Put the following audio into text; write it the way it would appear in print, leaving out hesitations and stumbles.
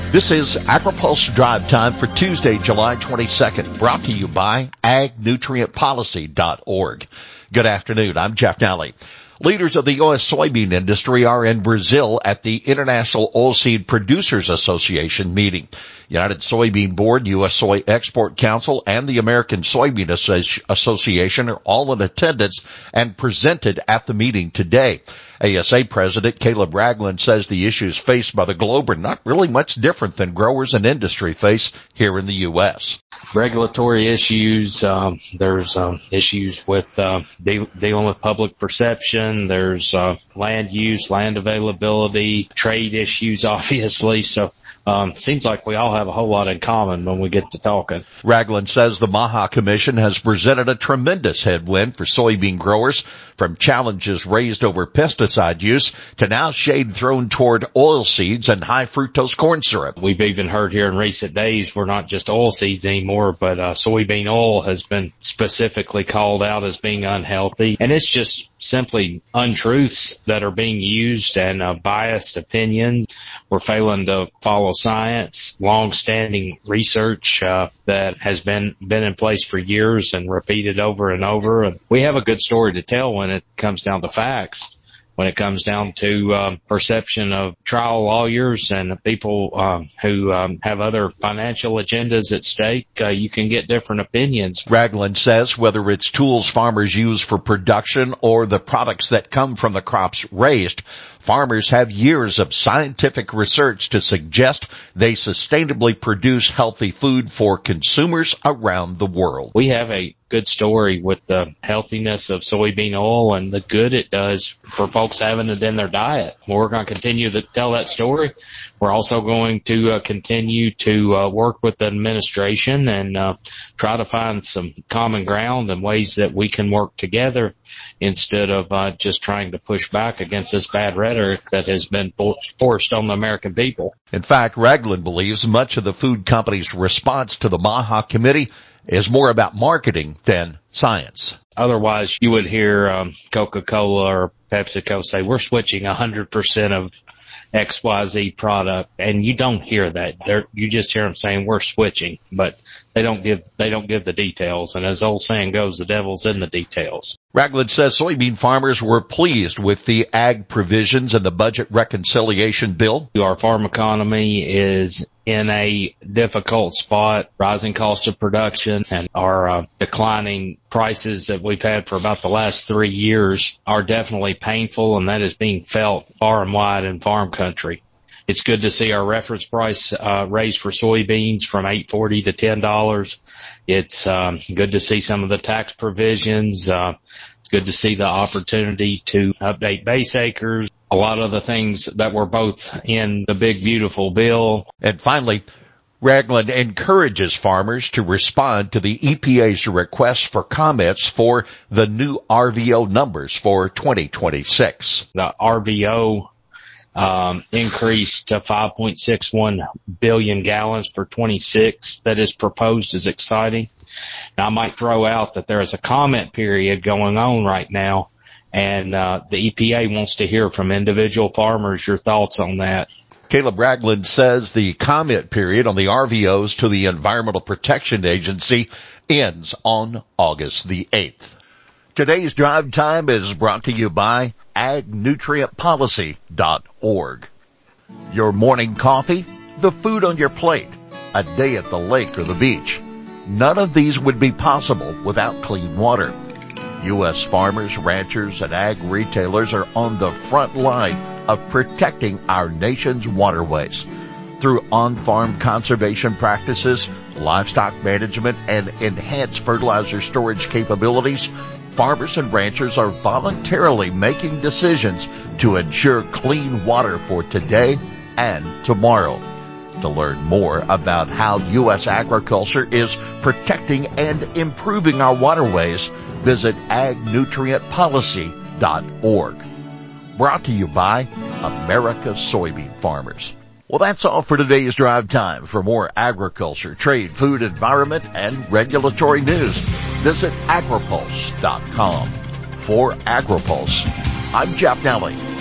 This is AgriPulse Drive Time for Tuesday, July 22nd, brought to you by agnutrientpolicy.org. Good afternoon. I'm Jeff Nally. Leaders of the U.S. soybean industry are in Brazil at the International Oilseed Producers Association meeting. United Soybean Board, U.S. Soy Export Council, and the American Soybean Association are all in attendance and presented at the meeting today. ASA President Caleb Ragland says the issues faced by the globe are not really much different than growers and industry face here in the U.S. Regulatory issues, there's issues with dealing with public perception, there's land use, land availability, trade issues, obviously. So seems like we all have a whole lot in common when we get to talking. Ragland says the MAHA Commission has presented a tremendous headwind for soybean growers, from challenges raised over pesticide use to now shade thrown toward oil seeds and high fructose corn syrup. We've even heard here in recent days we're not just oil seeds anymore, but soybean oil has been specifically called out as being unhealthy. And it's just simply untruths that are being used and biased opinions. We're failing to follow science, long-standing research that has been in place for years and repeated over and over. And we have a good story to tell when it comes down to facts. When it comes down to perception of trial lawyers and people who have other financial agendas at stake, you can get different opinions. Ragland says whether it's tools farmers use for production or the products that come from the crops raised, farmers have years of scientific research to suggest they sustainably produce healthy food for consumers around the world. We have a good story with the healthiness of soybean oil and the good it does for folks having it in their diet. We're going to continue to tell that story. We're also going to continue to work with the administration and try to find some common ground and ways that we can work together instead of just trying to push back against this bad rhetoric that has been forced on the American people. In fact, Ragland believes much of the food company's response to the MAHA committee is more about marketing than science. Otherwise, you would hear Coca-Cola or PepsiCo say, we're switching 100% of XYZ product, and you don't hear that. You just hear them saying we're switching, but they don't give the details. And as the old saying goes, the devil's in the details. Ragland says soybean farmers were pleased with the ag provisions in the budget reconciliation bill. Our farm economy is in a difficult spot. Rising cost of production and our declining prices that we've had for about the last 3 years are definitely painful, and that is being felt far and wide in farm country. It's good to see our reference price raised for soybeans from $8.40 to $10. It's good to see some of the tax provisions. It's good to see the opportunity to update base acres. A lot of the things that were both in the big, beautiful bill. And finally, Ragland encourages farmers to respond to the EPA's request for comments for the new RVO numbers for 2026. The RVO increase to 5.61 billion gallons for 26 that is proposed is exciting. Now, I might throw out that there is a comment period going on right now, and the EPA wants to hear from individual farmers your thoughts on that. Caleb Ragland says the comment period on the RVOs to the Environmental Protection Agency ends on August the 8th. Today's Drive Time is brought to you by agnutrientpolicy.org. Your morning coffee, the food on your plate, a day at the lake or the beach. None of these would be possible without clean water. U.S. farmers, ranchers, and ag retailers are on the front line of protecting our nation's waterways. Through on-farm conservation practices, livestock management, and enhanced fertilizer storage capabilities, farmers and ranchers are voluntarily making decisions to ensure clean water for today and tomorrow. To learn more about how U.S. agriculture is protecting and improving our waterways, visit agnutrientpolicy.org. Brought to you by America's Soybean Farmers. Well, that's all for today's Drive Time. For more agriculture, trade, food, environment, and regulatory news, visit agripulse.com. For AgriPulse, I'm Jeff Nally.